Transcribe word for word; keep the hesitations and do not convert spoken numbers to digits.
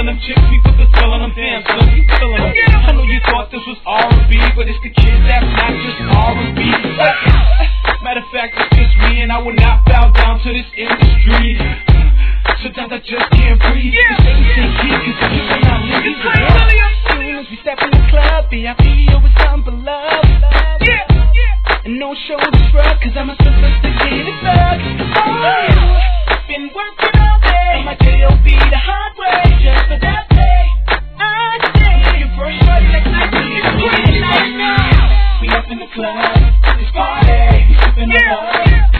them chicks, we put the spell on them. Damn, son, you feeling them. I know you thought this was R and B, but it's the kids that's not just R and B. Matter of fact, it's just me, and I will not bow down to this industry. Sometimes I just can't breathe. Yeah. This ain't heat, cause you will not leave. As soon as we step in the club, V I P always come for love. Yeah, yeah. And no shoulder shrug, cause I'm a sophisticated thug. Oh, been working all day, my J O B the hard way, just for that day. I say, your first party next night, it's Friday night now. We up in the club, it's party, we sipping the water.